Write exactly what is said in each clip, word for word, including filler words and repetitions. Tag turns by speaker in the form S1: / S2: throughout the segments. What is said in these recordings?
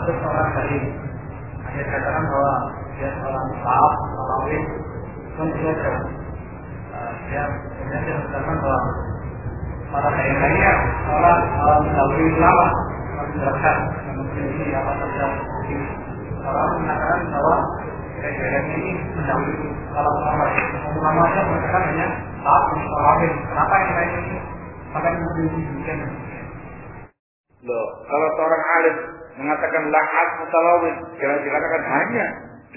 S1: terus orang dari ada katakan bahwa dia seorang maaf, melawin, pun dia dia dia mengatakan bahwa para lainnya orang orang melawin lama menjelaskan mungkin ini apa saja orang mengatakan bahwa kejadian ini mendahului kalau ulama ulamanya mengatakan hanya maaf melawin. Kenapa yang lain ini sampai menunjukkan?
S2: Loh, kalau seorang alim mengatakan la'at mutalawin, jangan dikatakan hanya.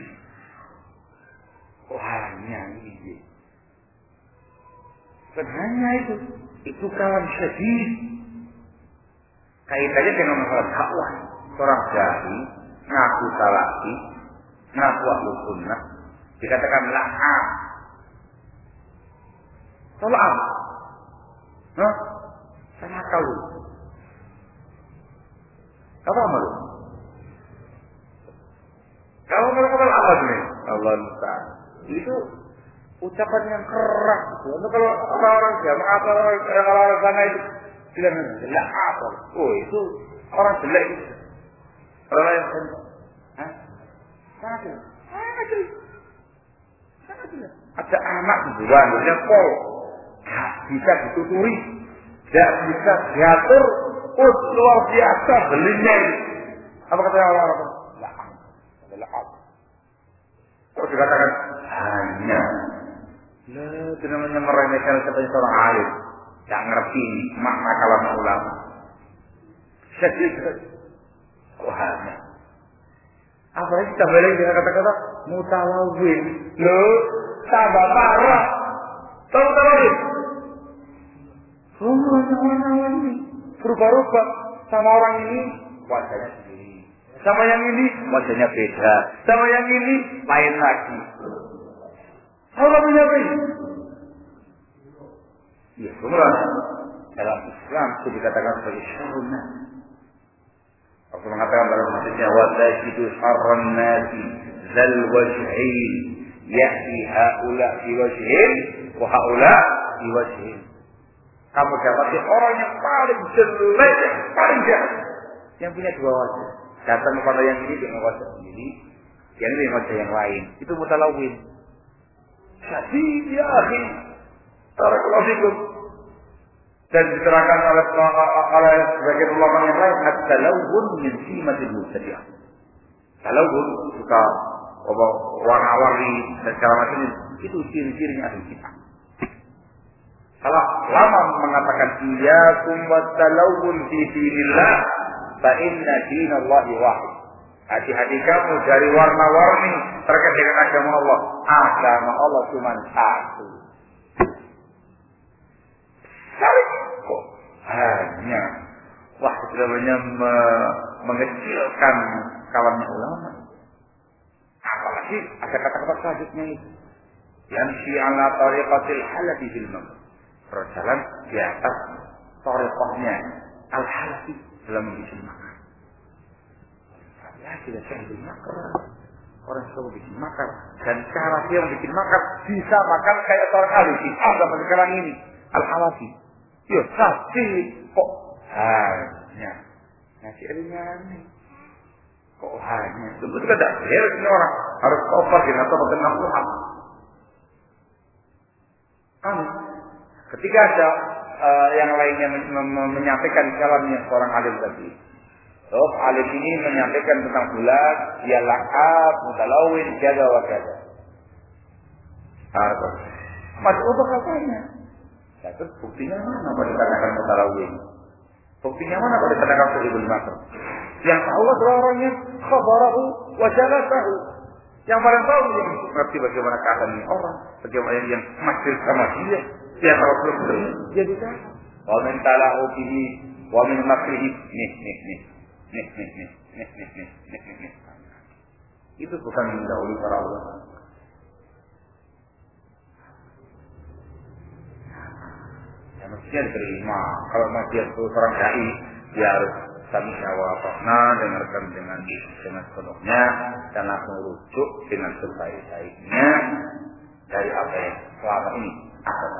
S2: Oh hanya ini. Bukan hanya itu. Itu kalam syadid. Kaitannya dengan masalah dakwah. Seorang dai ngaku salafi, ngaku ahlu sunnah, dikatakan la'at. Tolak. Hah? Saya tahu. Apa malu? Kalau mereka apa nih? Allah Ta'ala. Itu ucapan yang keras. Untuk kalau orang-orang jamaah atau orang-orang sana itu bilang jelek apa? Oh itu orang jelek itu. Orang yang Hah? Sangat jelek. Sangat jelek. Sangat jelek. Ada anak buruan, ada pol. Gak bisa dituturi. Gak bisa diatur. Oh luar biasa belinya ini. Apa kata orang-orang? La'am. La'am. Kok dikatakan hanya. Lah, itu namanya meremehkan seperti seorang alim. Tak ngerti makna kalam ulama. Sedih. Kok hanya. Apalagi kita balik dengan kata-kata mutalawin. Loh, tambah parah. Tahu mutalawin? Oh, warna-warna ini. Berubah-ubah sama orang ini wajahnya sendiri, sama yang ini wajahnya beda, sama yang ini lain lagi. Orang punya apa ini? Ya, kemudian dalam Islam itu dikatakan sebagai syarrun. Aku mengatakan dalam hadisnya wadajidu syarrun nasi zal wajhain ya'ti haula fi wajhin wa haula fi wajhin. Kamu dapati orang yang paling jelek, yang paling jahat, yang punya dua wajah. Datang kepada yang ini dengan wajah sendiri, yang ini dengan wajah yang lain. Itu mutalawin. Jadi ya akhi, barakallahu fikum. Dan diterangkan oleh oleh sebagian ulama yang lain, at-talawun min simatil mubtadi'ah. Talawun suka warna-warni dan segala macam itu ciri-cirinya ahli kitab. Kalau lama mengatakan iyyakum wat-talawun fi dinillah fa inna dinallahi wahid. Hati-hati kamu dari warna-warni terkait dengan agama Allah. Agama Allah cuma satu. Cari kok hanya wah sebenarnya me mengecilkan kalamnya ulama. Apalagi ada kata-kata selanjutnya itu. Yamshi ala tariqatil halati fil mamluk. Berjalan di atas tariqahnya al-halafi dalam membikin makar. Ya tidak bisa bikin makar. Orang suka bikin makar. Dan cara dia membikin makar bisa makan kayak seorang halafi. Ah, zaman sekarang ini al-halafi. Ya, tapi kok hanya nasi ringan. Kok hanya? Itu tidak ada. Heran ini orang harus tobat dengan tobat dengan Tuhan. Kan? Ketika ada uh, yang lainnya men- men- menyampaikan kalamnya seorang alim tadi. Terus alim ini menyampaikan tentang bulan, dia lakab, mutalawin, jaga wa jaga. Harus. Masuk apa katanya? Ya, terus buktinya mana pada katakan mutalawin? Buktinya mana pada katakan sahibul makar? Yang tahu adalah orangnya khabarahu wa jalasahu. Yang paling tahu yang mengerti bagaimana keadaannya orang, bagaimana yang masih sama dia. Dia tahu belum jadi kan? Wa min talahu bihi wa min makrihi nih nih nih nih nih nih nih nih nih nih. Itu bukan mendahului para ulama. Ya mestinya diterima. Kalau masih itu seorang dai, dia harus sami wa ta'na dengarkan dengan dengan sepenuhnya dan langsung rujuk dengan sebaik-baiknya dari apa yang selama ini ada.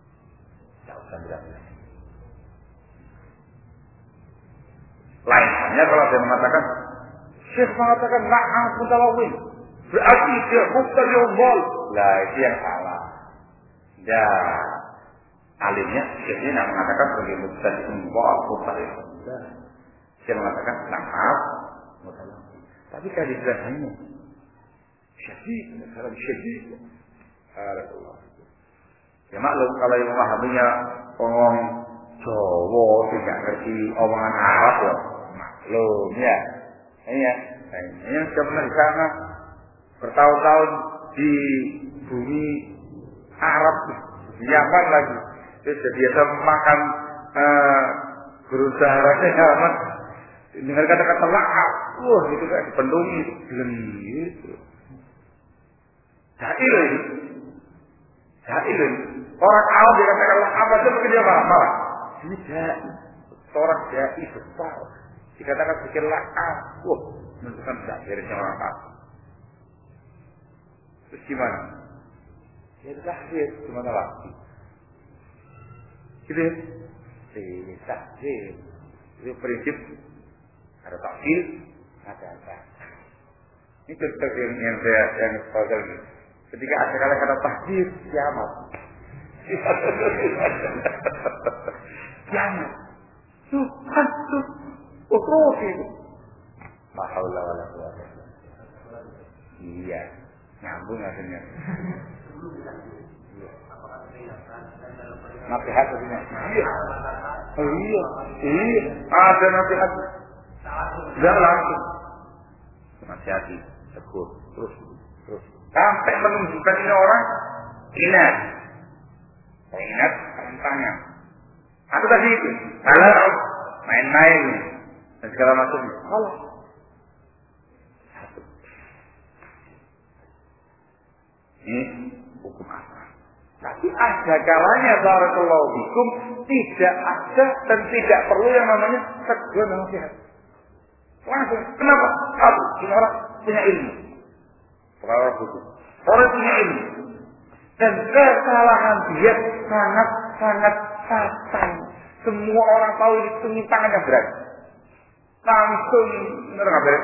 S2: Lain Makanya kalau dia mengatakan, Syekh mengatakan na'am mutawawin, berarti dia mubtadi'un dhal. Lah itu yang salah. Ya, alimnya Syekhnya nak mengatakan sebagai mubtadi'un dhal, mubtadi'un dhal. Syekh mengatakan na'am mutawawin. Tapi kalau dibilangnya syadid, salam syadid. Allah. Ya maklum kalau yang memahaminya orang Jawa tidak ngerti omongan Arab ya maklum ya. Iya. Ini yang sudah pernah di sana bertahun-tahun di bumi Arab, di Yaman lagi. Dia sudah biasa makan uh, berusaha rasanya dengar kata-kata la'ab. Wah itu kayak dipenuhi belum gitu. Jahil ini. Jahil ini. Orang awam dikatakan la'ab aja mungkin dia marah-marah. Ini jahil. Seorang jahil besar. Dikatakan pikir la'ab. Wah menunjukkan jahilnya orang awam. Terus gimana? Ya itu tahdir. Gimana lagi? Gitu ya? Ini tahdir. Itu prinsip. Ada tahdir. Ada apa? Ini cerita yang, yang saya yang saya ini. Ketika ada kata-kata tahdir, kiamat. Kiamat. Tuhan tuh, ukur itu. Mahaullah wala quwwata. Iya, nyambung akhirnya. Nasihat akhirnya. Iya. Oh iya, iya. Ada nasihat. Jangan langsung. Nasihati, tegur, terus, terus. Sampai menunjukkan ini orang ingat. Saya ingat, tanya. Aku tadi itu, kalau main-main dan segala macamnya. Kalau satu. Ini hukum apa? Tapi ada kalanya barakallahu fikum tidak ada dan tidak perlu yang namanya tegur nasihat. Langsung, kenapa? Satu, ini orang punya ilmu. Orang hukum. Orang punya ilmu. Dan kesalahan dia sangat-sangat fatal. Semua orang tahu ini penyimpangan yang berat. Langsung menerangkan berat.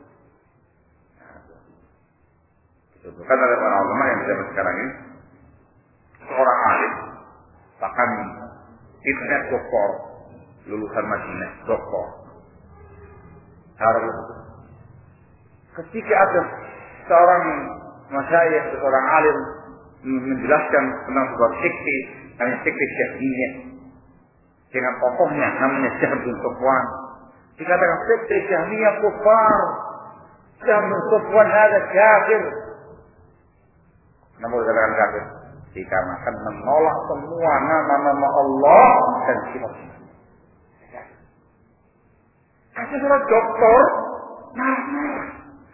S2: Kan ada para ulama yang zaman sekarang ini. Seorang alim. Bahkan internet doktor. Lulusan Madinah, doktor. Harus. Ketika ada seorang masyayikh, seorang alim menjelaskan tentang sebuah sekte, namanya sekte Syafi'iyah, dengan tokohnya namanya Jahm bin Safwan, dikatakan sekte Syafiyah kufar, Jahm bin Safwan ada kafir. Kenapa dikatakan kafir? Dikarenakan menolak semua nama-nama Allah dan sifat-sifat. Ada seorang doktor marah-marah.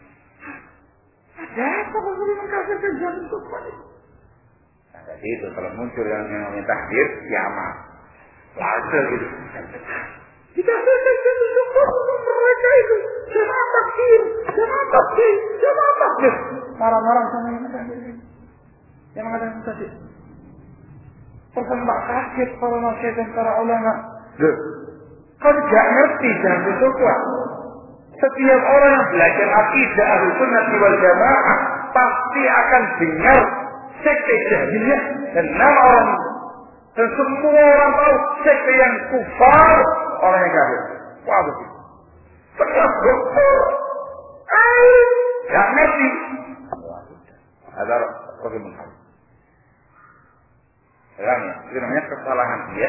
S2: Ada apa kalau boleh mengkafirkan Jahm bin Safwan itu? Nah, jadi itu kalau muncul yang namanya tahdir, kiamat. Langsung gitu. Dikafirkan Jahm bin Safwan untuk mereka itu. Jamaah takfir, jamaah takfir, jamaah takfir. Marah-marah sama yang tahdir ini. Yang mengatakan tahdir. Pertama kaget para masyayikh dan para ulama. Loh, kau tidak ngerti Jahm bin Safwan. Setiap orang yang belajar akidah Ahlussunnah wal Jamaah pasti akan dengar sekte Jahmiyah dan nama orang itu. Dan semua orang tahu sekte yang kufar orang yang kafir. Wah begitu. Setiap dokter, air, tidak ngerti. Ada orang menghalang. Sekarang ya, itu namanya kesalahan dia.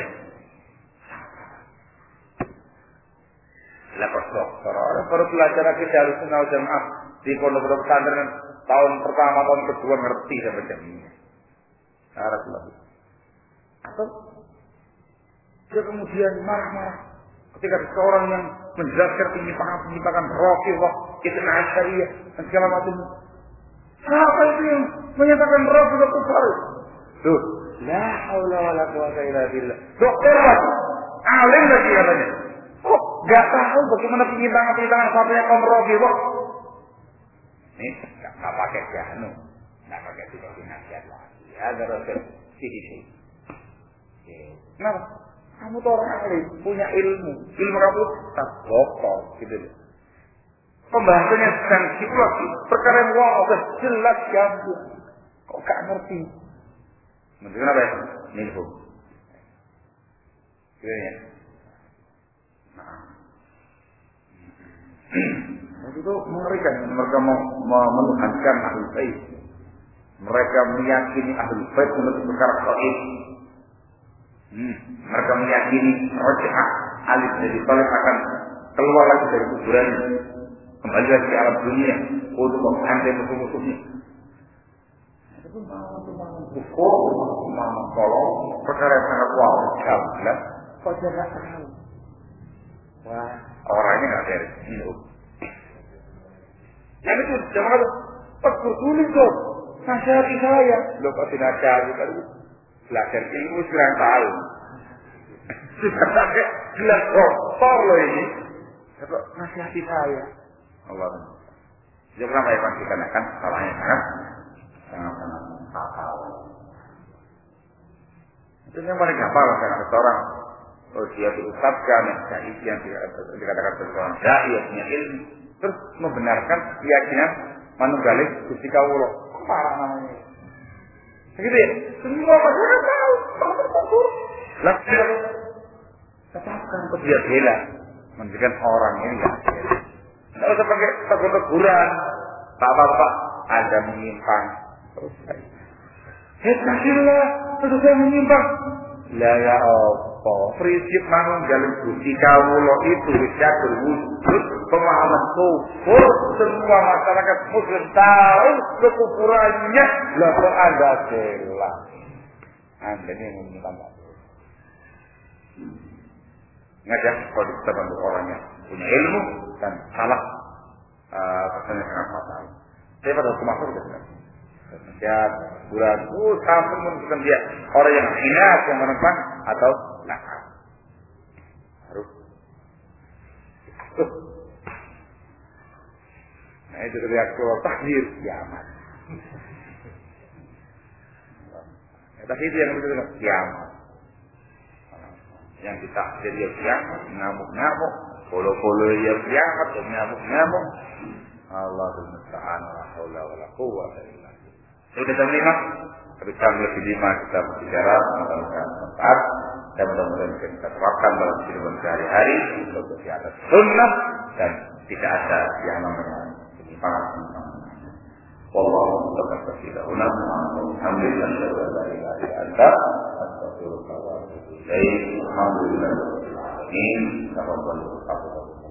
S2: Lepas dokter, orang baru belajar akidah Ahlussunnah wal Jamaah di pondok-pondok pesantren tahun pertama, tahun kedua ngerti sampai jam ini. Harus lebih. Atau dia kemudian marah-marah ketika ada seorang yang menjelaskan penyimpangan-penyimpangan Rafidhah, Ithna Asyariyah dan segala macam. Siapa itu yang menyatakan Rafidhah kufar? Tuh, la haula wala quwwata illa billah. Dokter lagi, alim lagi katanya. Kok gak tahu bagaimana penyimpangan-penyimpangan sampai kaum Rafidhah? Ini gak pakai jahnu, gak pakai tidak nasihat lagi. Ada rasul sisi. Kenapa? Kamu tuh orang alim, punya ilmu, ilmu kamu tak bokor, gitu loh. Pembahasannya sensitif lagi, perkara yang wah, jelas gambung. Kok gak ngerti? Menurut apa ya? Minhum. Gitu ya. Nah. Itu mengerikan, mereka mau menuhankan ahlul bait. Mereka meyakini ahlul bait menurut perkara gaib. Hmm. Mereka meyakini Raja Ali bin Thalib akan keluar lagi dari kuburan, kembali lagi ke alam dunia untuk menghantam musuh-musuhnya. Itu mau kufur, mau tolong perkara yang sangat wow, jelas. Kok jangan tahu? Wah, orangnya nggak beres. Yang itu jangan ada. Pak tulis dong, nasihati saya. Lo pasti nasihati tadi. Belajar ilmu sekarang tahu. Sudah pakai gelas kotor loh ini. Tapi nasihati saya. Allah. Jadi kenapa ya Pak kita kan salahnya sangat sangat-sangat fatal. Itu yang paling gampang lah karena seorang oh dia diucapkan yang dai yang dikatakan seorang dai yang punya ilmu terus membenarkan keyakinan manunggaling Gusti Kawula. Parah namanya. Begitu ya? Semua masyarakat tahu, tahu tertentu. Lalu tetapkan untuk dia bela, menjadikan orang ini nggak bela. Tidak usah pakai tegur-teguran, tak apa-apa, Anda menyimpang. Terus hei kasihlah, terus saya menyimpang. Lah ya apa? Prinsip manunggaling Gusti Kawula itu bisa berwujud pemahaman kufur. Semua masyarakat muslim tahu kekufurannya. Lalu Anda bela. Anda ini menyimpang. Ngajak kalau kita bantu orang yang punya ilmu dan salah pesannya uh, sangat fatal. Saya pada hukum asal sudah benar. Sejak bulan uh, sampai menentukan dia orang yang hina yang menentang atau nakal. Harus. Uh. Nah itu reaksi takdir kiamat. Ya, tapi itu yang betul-betul kiamat. Yang kita jadi kiamat, ngamuk-ngamuk, polo-polo ya kiamat, ngamuk-ngamuk. Allahul musta'an wa haula wala quwwata illa billah. Sudah jam lima, tapi jam lebih lima kita berbicara tentang manfaat dan mudah-mudahan kita terapkan dalam kehidupan sehari-hari untuk di atas sunnah dan tidak ada yang namanya penyimpangan. Wallahu ta'ala a'lam. Alhamdulillah la ilaha illa anta astaghfiruka wa atubu ilaik. Alhamdulillah rabbil alamin.